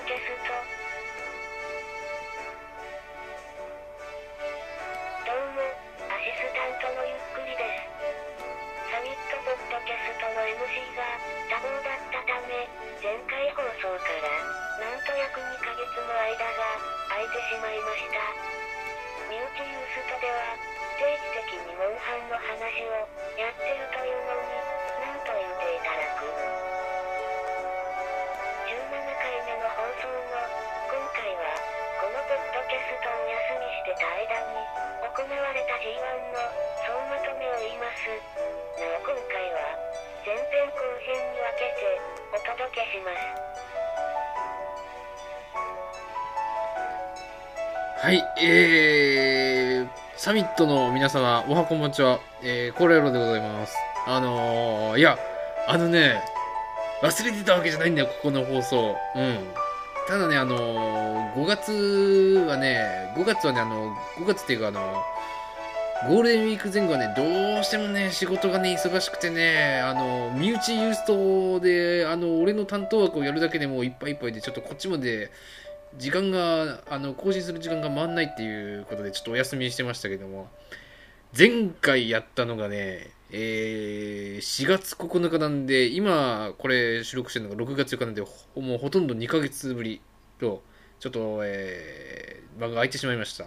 キャスト。どうも、アシスタントのゆっくりです。サミットポッドキャストの MC が多忙だったため、前回放送からなんと約2ヶ月の間が空いてしまいました。身内ユーストでは定期的にモンハンの話をやってるというのに、なんと言っていただく。17回目の放送の今回は、このポッドキャストをお休みしてた間に行われた G1 の総まとめを言います。なお今回は前編後編に分けてお届けします。 はい、サミットの皆様、おはこんばんちは、コーラヤロでございます。忘れてたわけじゃないんだよ、ここの放送。ただね、5月はね、5月っていうかゴールデンウィーク前後はね、どうしてもね、仕事がね、忙しくてね、身内ユーストで、俺の担当枠をやるだけでもういっぱいいっぱいで、ちょっとこっちまで、時間が、更新する時間が回んないっていうことで、ちょっとお休みしてましたけども、前回やったのがね、4月9日なんで、今、これ収録してるのが6月4日なんで、もうほとんど2ヶ月ぶりと、ちょっと、間が空いてしまいました。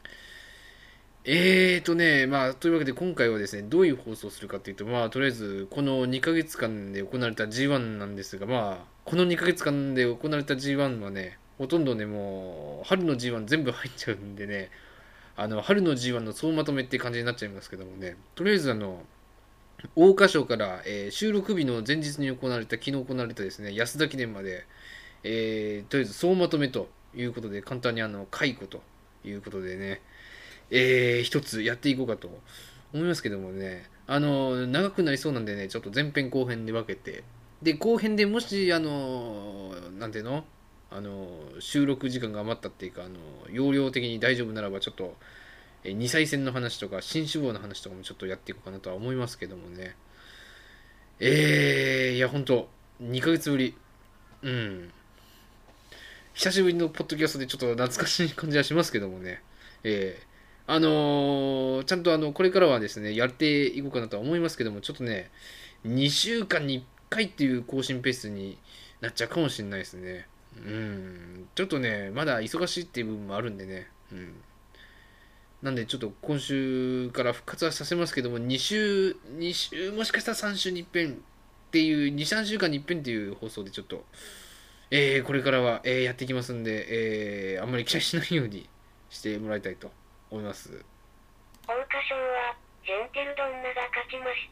というわけで今回はですね、どういう放送をするかというと、とりあえず、この2ヶ月間で行われた G1 なんですが、この2ヶ月間で行われた G1 はね、ほとんどね、もう、春の G1 全部入っちゃうんでね、春の G1 の総まとめって感じになっちゃいますけどもね、とりあえず桜花賞から、収録日の前日に昨日行われたですね、安田記念まで、とりあえず総まとめということで、簡単に解雇ということでね、一つやっていこうかと思いますけどもね、長くなりそうなんでね、ちょっと前編後編で分けて、で、後編でもし、なんていうの収録時間が余ったっていうか、容量的に大丈夫ならば、ちょっと、2歳戦の話とか、新種坊の話とかもちょっとやっていこうかなとは思いますけどもね。いや、ほんと、2ヶ月ぶり。うん。久しぶりのポッドキャストでちょっと懐かしい感じはしますけどもね。ちゃんとこれからはですね、やっていこうかなとは思いますけども、ちょっとね、2週間に1回っていう更新ペースになっちゃうかもしれないですね。ちょっとね、まだ忙しいっていう部分もあるんでね。なんでちょっと今週から復活はさせますけども、2週、もしかしたら3週に一遍っていう、2、3週間に一遍っていう放送でちょっと、これからは、やっていきますんで、あんまり期待しないようにしてもらいたいと思います。 桜花賞はジェンティルドンナが勝ちました。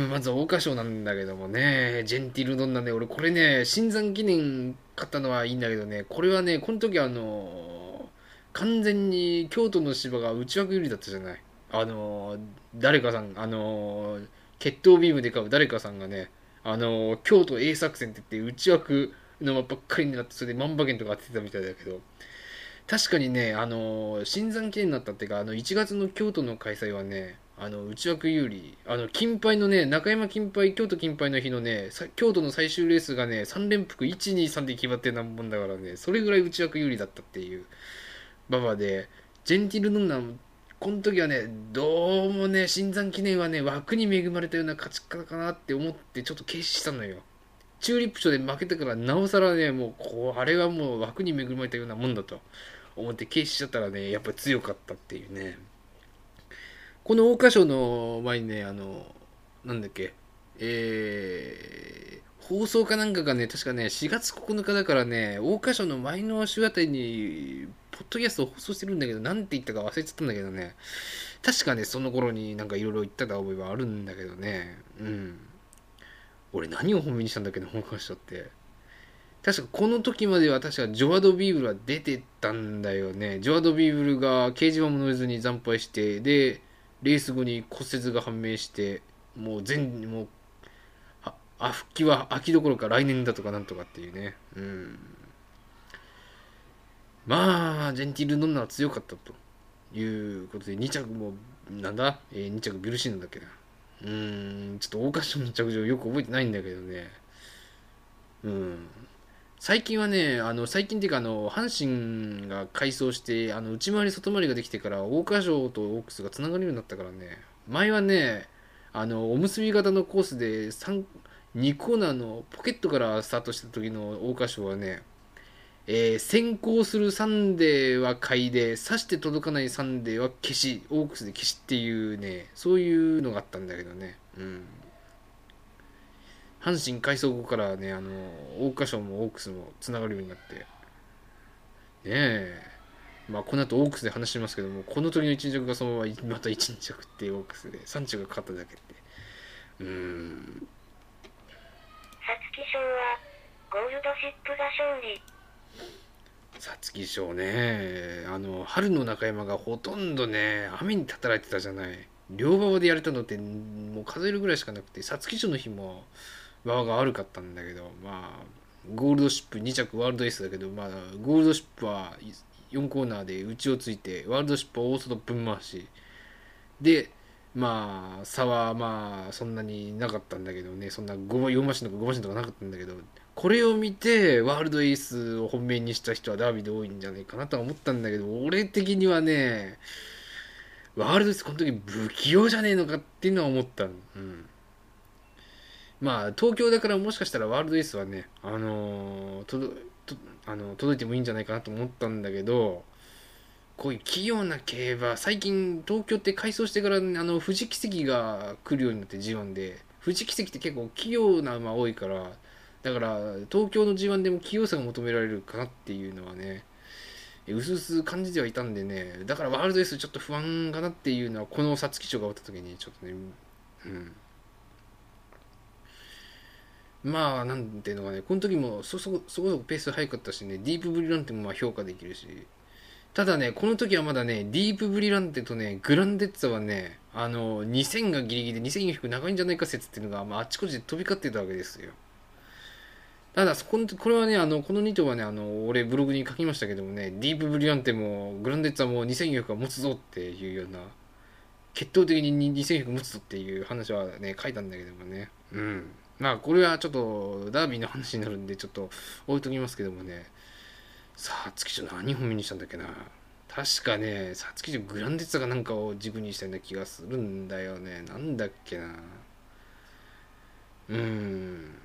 まず桜花賞なんだけどもね、ジェンティルドンナね、俺これね、新山記念勝ったのはいいんだけどね、これはね、この時完全に京都の芝が内枠有利だったじゃない。誰かさん、決闘ビームで買う誰かさんがね、京都 A 作戦って言って内枠のばっかりになって、それで万馬券とか当ててたみたいだけど、確かにね、新山記念になったっていうか、1月の京都の開催はね、内枠有利、金杯のね、中山金杯、京都金杯の日のね、京都の最終レースがね、3連複1、2、3で決まってるなんもんだからね、それぐらい内枠有利だったっていう馬場で、ジェンティル・ノンナン、この時はね、どうもね、新山記念はね、枠に恵まれたような勝ち方かなって思って、ちょっと軽視したのよ。チューリップ賞で負けたから、なおさらね、もう、あれはもう枠に恵まれたようなもんだと思って軽視しちゃったらね、やっぱり強かったっていうね。この桜花賞の前にね、なんだっけ、放送かなんかがね、確かね、4月9日だからね、桜花賞の前の週あたりに、ポッドキャストを放送してるんだけど、なんて言ったか忘れちゃったんだけどね、確かね、その頃になんかいろいろ言った覚えはあるんだけどね、俺何を本命にしたんだっけど、桜花賞って。確かこの時までは確かジョアド・ビーブルは出てたんだよね。ジョアド・ビーブルが掲示板も乗れずに惨敗して、で、レース後に骨折が判明して、もう、復帰は秋どころか来年だとかなんとかっていうね。ジェンティル・ノンナは強かったということで、2着も、なんだ、2着ビルシーノだっけな。ちょっと桜花賞の着場よく覚えてないんだけどね。 うん。最近はね、最近っていうか、阪神が改装して、内回り外回りができてから、桜花賞とオークスがつながるようになったからね、前はね、おむすび型のコースで2コーナーのポケットからスタートした時の桜花賞はね、先行するサンデーは買いで、刺して届かないサンデーは消し、オークスで消しっていうね、そういうのがあったんだけどね。うん。阪神改装後からね、桜花賞もオークスもつながるようになって、ねえ。まあ、この後オークスで話しますけども、この時の一着がそのまままた一着ってオークスで、3着が勝っただけって。 皐月賞はゴールドシップが勝利。 皐月賞ね、春の中山がほとんどね、雨にたたられてたじゃない。両馬場でやれたのってもう数えるぐらいしかなくて、皐月賞の日も馬場が悪かったんだけど、まあ、ゴールドシップ2着ワールドエースだけど、まあ、ゴールドシップは4コーナーで内をついて、ワールドシップは大外ぶん回し、で、まあ、差はまあ、そんなになかったんだけどね、そんな4馬身とか5馬身とかなかったんだけど、これを見て、ワールドエースを本命にした人はダービーで多いんじゃないかなとは思ったんだけど、俺的にはね、ワールドエースこの時不器用じゃねえのかっていうのは思った。うん。まあ、東京だからもしかしたらワールドエースはね、届いてもいいんじゃないかなと思ったんだけど、こういう器用な競馬、最近東京って改装してから、富士奇跡が来るようになって G1 で、富士奇跡って結構器用な馬多いから、だから東京の G1 でも器用さが求められるかなっていうのはね、うすうす感じてはいたんでね、だからワールドエースちょっと不安かなっていうのは、この皐月賞が終わった時にちょっとね、うん。まあ、なんていうのかね、この時もそこそこペース速かったしね、ディープブリランテもまあ評価できるし、ただね、この時はまだね、ディープブリランテとね、グランデッツァはね、2000がギリギリで2400長いんじゃないか説っていうのが、まあ、あっちこっちで飛び交ってたわけですよ。ただ、これはね、この2頭はね、俺ブログに書きましたけどもね、ディープブリランテも、グランデッツァも2400は持つぞっていうような、決闘的に2400持つぞっていう話はね、書いたんだけどもね。うん。まあ、これはちょっと、ダービーの話になるんで、ちょっと置いときますけどもね。さあ、月賞何本目にしたんだっけな。確かね、さつき賞グランデッツァかなんかを軸にしたような気がするんだよね。なんだっけな。うーん。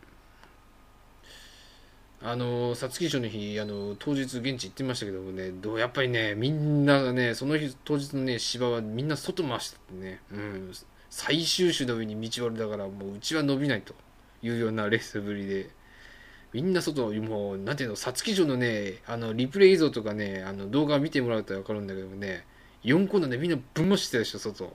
皐月賞の日、当日現地行ってみましたけどもね、やっぱりね、みんながね、その日、当日のね、芝はみんな外回しててね、うん、最終種の上に道割りだから、もううちは伸びないというようなレースぶりで、みんな外、もう、なんていうの、皐月賞のね、リプレイ映像とかね、動画見てもらうとわかるんだけどもね、4コーナーでみんなぶん回してたでしょ、外。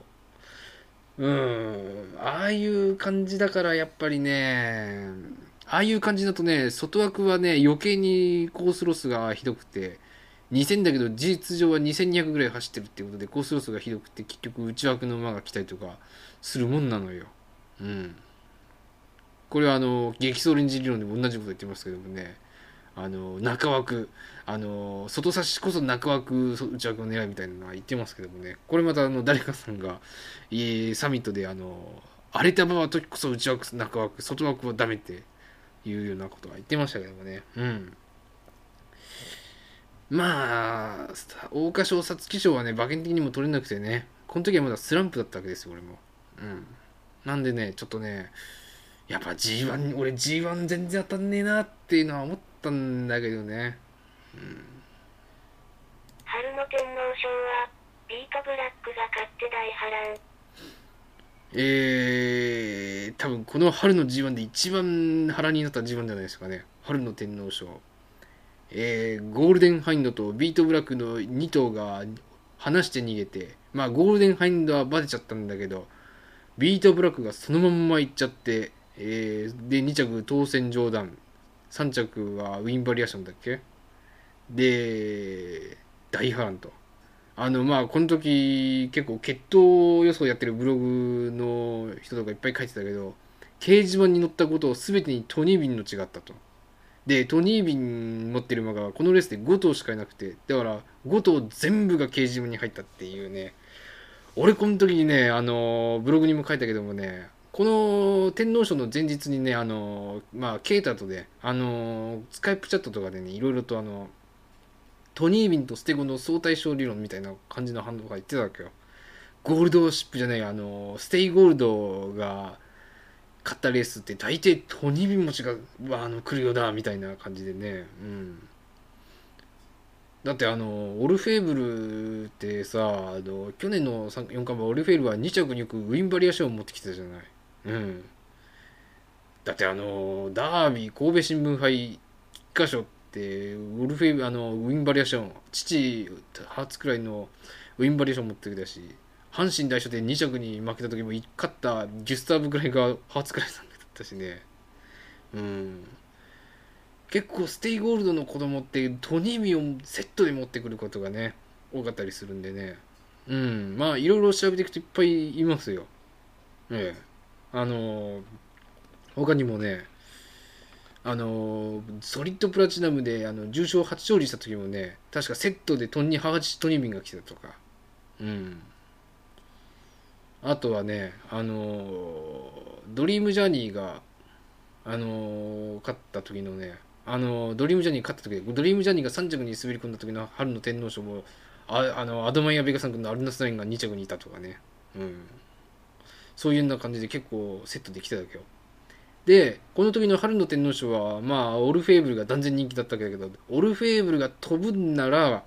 ああいう感じだから、やっぱりね、ああいう感じだとね、外枠はね、余計にコースロスがひどくて、2000だけど事実上は2200ぐらい走ってるってことでコースロスがひどくて結局内枠の馬が来たりとかするもんなのよ。うん。これは激走レンジ理論でも同じこと言ってますけどもね、中枠、外差しこそ中枠、内枠を狙いみたいなのは言ってますけどもね、これまた誰かさんが、サミットで荒れた馬は時こそ内枠、中枠、外枠はダメっていうようなことは言ってましたけどもね、うん。まあ、桜花賞、皐月賞はね、馬券的にも取れなくてね、この時はまだスランプだったわけですよ、俺も。うん。なんでね、ちょっとね、やっぱ G1、俺 G1 全然当たんねえなっていうのは思ったんだけどね。 春の天皇賞は、ビートブラックが勝って大波乱。 多分この春の G1 で一番波乱になった G1 じゃないですかね。春の天皇賞。ゴールデンハインドとビートブラックの2頭が離して逃げて、まあゴールデンハインドはバテちゃったんだけど、ビートブラックがそのまんま行っちゃって、で、2着当選上段、3着はウィンバリアーションだっけで、大波乱と。まあ、この時、結構、決闘予想やってるブログの人とかいっぱい書いてたけど、掲示板に載ったことを全てにトニービンの違ったと。で、トニービン持ってる馬がこのレースで5頭しかいなくて、だから5頭全部が掲示板に入ったっていうね、俺この時にね、ブログにも書いたけどもね、 この天皇賞の前日にね、ケイタとで、スカイプチャットとかでね、いろいろとトニービンとステゴの相対称理論みたいな感じの反応が言ってたわけよ。ゴールドシップじゃない、ステイゴールドが勝ったレースって大抵トニービン持ちが、来るよだ、みたいな感じでね、うん。だってオルフェーブルってさ、去年の4冠馬オルフェーブルは2着によくウィンバリア賞を持ってきてたじゃない。うん。だってダービー神戸新聞杯菊花賞ってウルフェーブウィンバリア賞、父初くらいのウィンバリア賞持ってきたし、阪神大賞で2着に負けた時も勝ったギュスターブくらいが初くらいなんだったしね。うん。結構ステイゴールドの子供ってトニーミをセットで持ってくることがね多かったりするんでね、うん、まあいろいろ調べていくといっぱいいますよ。ええ、他にもね、ソリッドプラチナムで重賞初勝利した時もね、確かセットでトニーミンが来てたとか、うん、あとはね、ドリームジャーニーが勝った時のね、ドリームジャーニー勝った時、ドリームジャーニーが3着に滑り込んだ時の春の天皇賞も、アドマイヤ・ベガさん君のアルナスナインが2着にいたとかね。うん。そういうような感じで結構セットできてたわけよ。で、この時の春の天皇賞は、まあ、オルフェーブルが断然人気だったわけだけど、オルフェーブルが飛ぶんなら、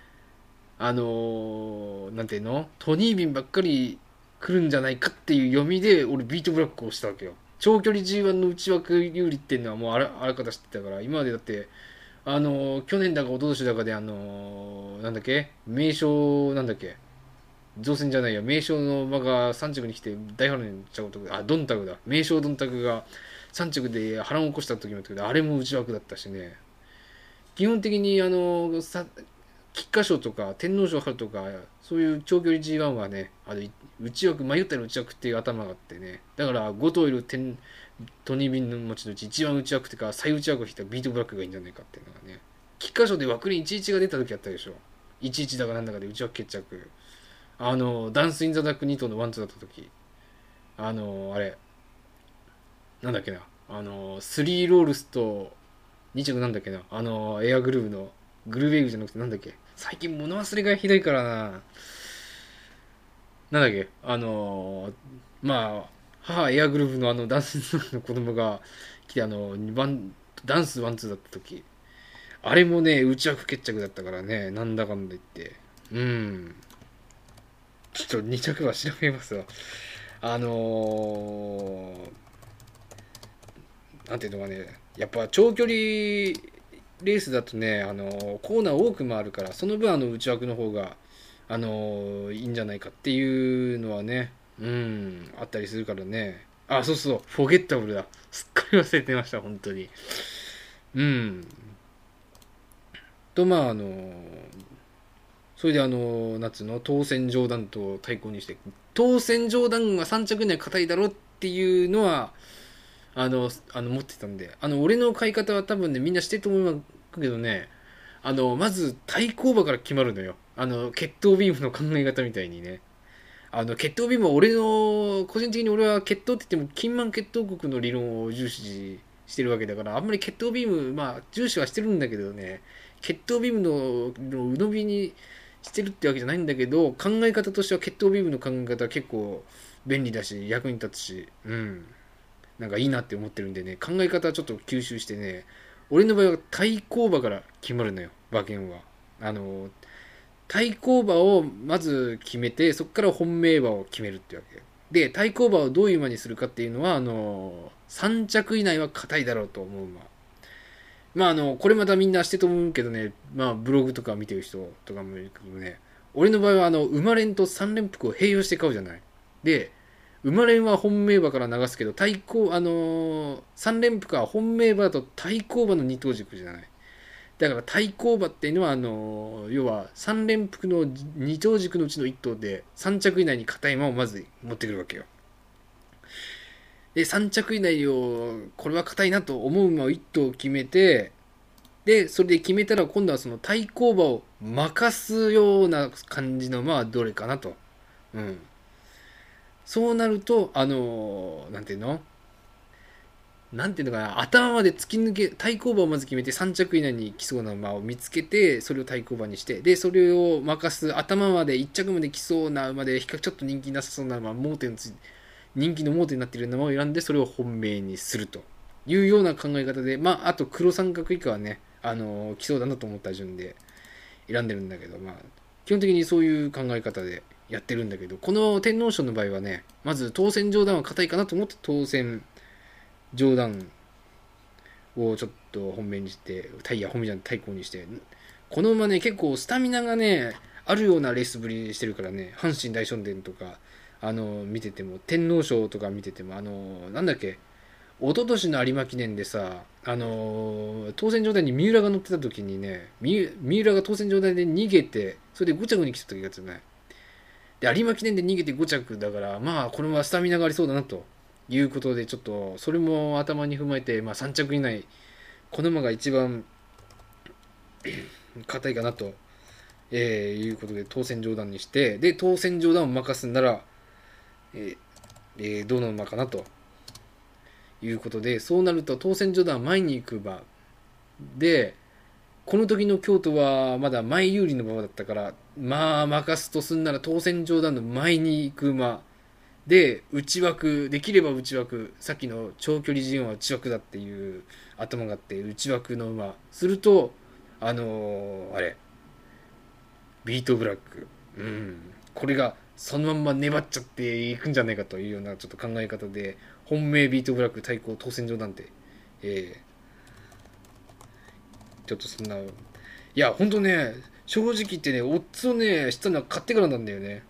なんていうのトニービンばっかり来るんじゃないかっていう読みで、俺ビートブラックをしたわけよ。長距離 G1 の内枠有利っていうのはもうあらかた知ってたから、今までだって、去年だか一昨年だかでなんだっけ名称なんだっけ造船じゃないや、名称の馬が3着に来て大波乱にちゃうと、ドンタグだ。名称ドンタグが3着で波乱を起こした時もあったけど、あれも内枠だったしね。基本的に菊花賞とか天皇賞春とかそういう長距離 G1 はね、内枠迷ったら内枠っていう頭があってね、だから5頭いるトニービンの持ちのうち一番内枠っていうか最内枠を引いたビートブラックがいいんじゃないかっていうのがね、菊花賞で枠に11が出た時あったでしょ。11だかなんだかで内枠決着、ダンスインザダック2頭のワンツーだった時、あれなんだっけな、スリーロールスと2着なんだっけな、エアグルーヴのグルーベイグじゃなくてなんだっけ、最近物忘れがひどいからな。なんだっけ、まあ、母エアグルーヴのダンスの子供が来てダンスワンツーだった時、あれもね、内枠決着だったからね、なんだかんだ言って。うん。ちょっと2着は調べますわ。なんていうのかね、やっぱ長距離レースだとね、コーナー多く回るから、その分内枠の方が、いいんじゃないかっていうのはね、うん、あったりするからね。あ、そうそう、フォゲッタブルだ。すっかり忘れてました、本当に。うん。と、まあ、それでなんつうの、当選上段と対抗にして、当選上段が3着以内硬いだろっていうのは、持ってたんで、俺の買い方は多分ね、みんなしてると思うけどね、まず対抗馬から決まるのよ。決闘ビームの考え方みたいにね。決闘ビームは個人的に俺は決闘って言っても、金満決闘国の理論を重視してるわけだから、あんまり決闘ビーム、まあ、重視はしてるんだけどね、決闘ビームの鵜呑みにしてるってわけじゃないんだけど、考え方としては決闘ビームの考え方は結構便利だし、役に立つし、うん。なんかいいなって思ってるんでね、考え方はちょっと吸収してね、俺の場合は対抗馬から決まるのよ、馬券は。対抗馬をまず決めて、そこから本命馬を決めるってわけよ。で、対抗馬をどういう馬にするかっていうのは、3着以内は硬いだろうと思う馬。まあ、これまたみんなしてと思うけどね、まあ、ブログとか見てる人とかもいるけどね、俺の場合は、馬連と3連複を併用して買うじゃない。で、馬連は本命馬から流すけど、3連複は本命馬と対抗馬の二等軸じゃない。だから対抗馬っていうのは、要は3連複の二等軸のうちの1頭で、3着以内に硬い馬をまず持ってくるわけよ。で、3着以内を、これは硬いなと思う馬を1頭決めて、で、それで決めたら今度はその対抗馬を任すような感じの馬はどれかなと。うん。 そうなるとなんていうのかな、頭まで突き抜け、対抗馬をまず決めて3着以内に来そうな馬を見つけて、それを対抗馬にして、で、それを任す、頭まで1着まで来そうな馬で、比較ちょっと人気なさそうな馬、人気の盲点になっている馬を選んで、それを本命にするというような考え方で、あと黒三角以下はね、来そうだなと思った順で選んでるんだけど、基本的にそういう考え方でやってるんだけど、この天皇賞の場合はね、まず当選上段は硬いかなと思って当選上段をちょっと本命にして、本命じゃん対抗にして、この馬ね、結構スタミナがね、あるようなレースぶりしてるからね、阪神大正伝とか、見てても、天皇賞とか見てても、なんだっけ、一昨年の有馬記念でさ、当選状態に三浦が乗ってた時にね、三浦が当選状態で逃げて、それで5着に来た時がつない。で、有馬記念で逃げて5着だから、これはスタミナがありそうだなということで、ちょっと、それも頭に踏まえて、3着以内、この馬が一番硬いかなと、いうことで、当選上段にして、で、当選上段を任すんなら、どの馬かなということで、そうなると当選上段は前に行く馬で、この時の京都はまだ前有利の馬だったから、任すとすんなら当選上段の前に行く馬で、内枠、できれば内枠、さっきの長距離陣は内枠だっていう頭があって、内枠の馬すると、ビートブラック、これがそのまんま粘っちゃっていくんじゃないかというようなちょっと考え方で、本命ビートブラック対抗当選上なんて、ちょっとそんな、いや本当ね、正直言ってね、オッズをね知ったのは買ってからなんだよね。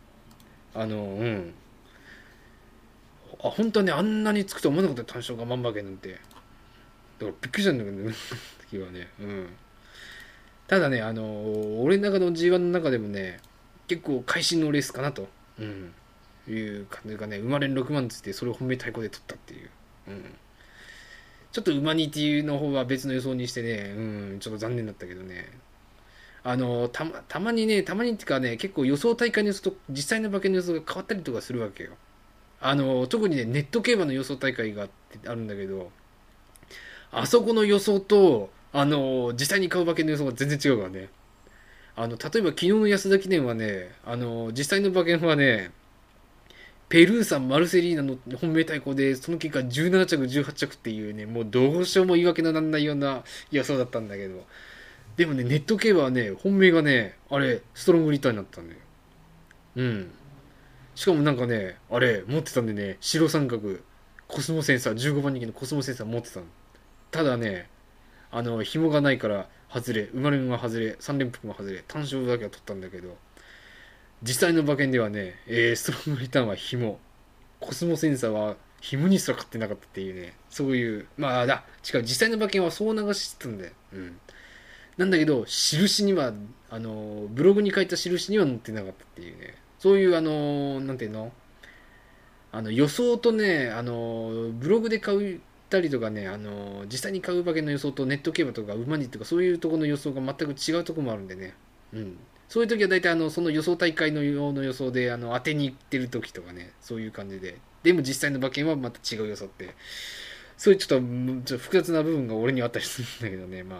本当はね、あんなにつくと思わなかった、単勝が万馬券なんて。だからびっくりしたんだけどね、時はね。ただね、俺の中の G1 の中でもね、結構会心のレースかなと、いう感じがね、馬連6万つって、それを本命対抗で取ったっていう。ちょっと馬ニティの方は別の予想にしてね、ちょっと残念だったけどね。たまにっていうかね、結構予想大会の予想と実際の馬券の予想が変わったりとかするわけよ。特にね、ネット競馬の予想大会があるんだけど、あそこの予想と、実際に買う馬券の予想が全然違うからね。例えば昨日の安田記念はね、実際の馬券はね、ペルーサン・マルセリーナの本命対抗で、その結果17着、18着っていうね、もうどうしようも言い訳のなんないような予想だったんだけど、でもね、ネット競馬はね、本命がね、ストロングリターンになったんだよ。しかもなんかね、持ってたんでね、白三角、コスモセンサー、15番人気のコスモセンサー持ってたの。ただね、紐がないから外れ、馬連が外れ、3連複も外れ、単勝だけは取ったんだけど、実際の馬券ではね、ストロングリターンは紐、コスモセンサーは紐にすら買ってなかったっていうね、そういう、違う、実際の馬券はそう流してたんだよ。なんだけど、印には、ブログに書いた印には載ってなかったっていうね、そういうなんていうの、予想とね、ブログで買ったりとかね、実際に買う馬券の予想とネット競馬とか馬にとかそういうところの予想が全く違うところもあるんでね。そういう時は大体その予想大会の用の予想で当てに行ってる時とかね、そういう感じで。でも実際の馬券はまた違う予想って。そういうちょっと複雑な部分が俺にはあったりするんだけどね、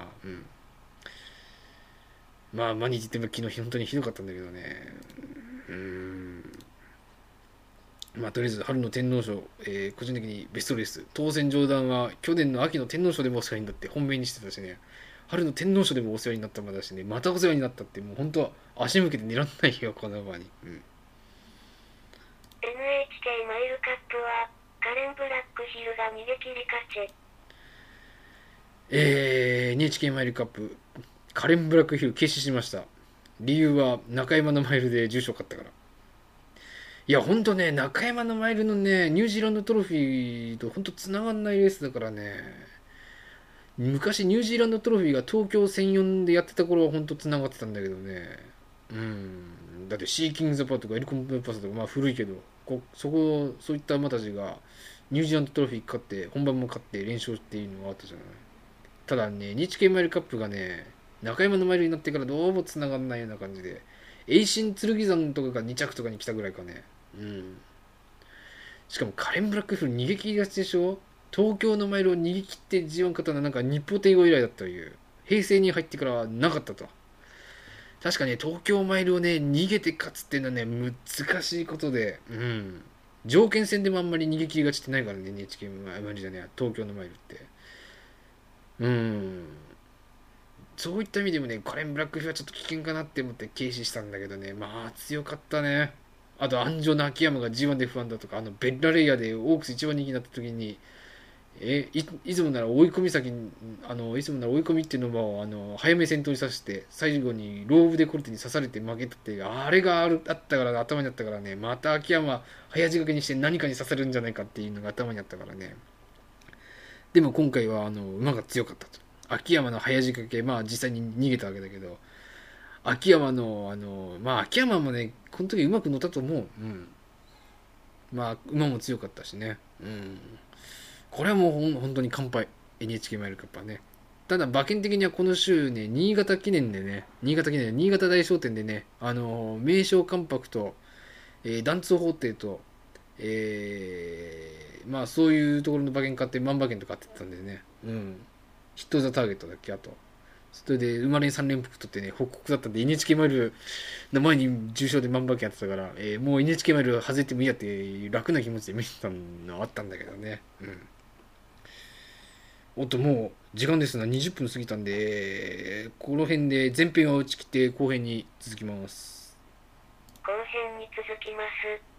マニティって昨日本当にひどかったんだけどね。とりあえず春の天皇賞、個人的にベストレース、当選上段は去年の秋の天皇賞でもお世話になって本命にしてたしね、春の天皇賞でもお世話になった馬だしね、またお世話になったって、もう本当は足向けて狙らないよ、この馬に。 NHK マイルカップはカレンブラックヒルが逃げ切り勝ち。 NHK マイルカップ、カレンブラックヒル、軽視しました。理由は中山のマイルで重賞勝ったから。いや、ほんとね、中山のマイルのね、ニュージーランドトロフィーとほんと繋がんないレースだからね。昔ニュージーランドトロフィーが東京1004でやってた頃はほんと繋がってたんだけどね。だってシーキングザパーとかエルコンプパスとか、古いけど、そういった馬たちがニュージーランドトロフィー勝って、本番も勝って連勝っていうのがあったじゃない。ただね、NHK マイルカップがね、中山のマイルになってからどうも繋がんないような感じで、栄新剣山とかが2着とかに来たぐらいかね。 しかもカレンブラックフル逃げ切りがちでしょ。東京のマイルを逃げ切って G1 勝ったのはなんか日本帝語以来だったという。平成に入ってからはなかったと。確かね、東京マイルをね、逃げて勝つっていうのはね、難しいことで、条件戦でもあんまり逃げ切りがちってないからね、NHK マイルじゃねえ、東京のマイルって。そういった意味でもね、カレンブラックフィはちょっと危険かなって思って軽視したんだけどね、まあ強かったね。あと、安城の秋山が G1 で不安だとか、ベッラレイヤーでオークス一番人気になった時に、いつもなら追い込み先に、いつもなら追い込みっていうのも、早め先頭に刺して、最後にローブでコルテに刺されて負けたって、あれがあったから、頭にあったからね、また秋山、早仕掛けにして何かに刺さるんじゃないかっていうのが頭にあったからね。でも今回は、馬が強かったと。秋山の早仕掛け、まあ実際に逃げたわけだけど、秋山の、まあ秋山もね、この時うまく乗ったと思う。まあ、馬も強かったしね。これはもう本当に完敗。NHK マイルカップはね。ただ、馬券的にはこの週ね、新潟大商店でね、名称関白と、団通法廷と、まあそういうところの馬券買って万馬券とか買ってたんでね。ヒットザターゲットだっけ、あと。それで、生まれに3連複取ってね、報告だったんで、NHK マイルの前に重賞で万馬券やってたから、もう NHK マイル外れてもいいやっていう楽な気持ちで見てたのあったんだけどね。おっと、もう時間ですな。20分過ぎたんで、この辺で前編は打ち切って後編に続きます。 後編に続きます。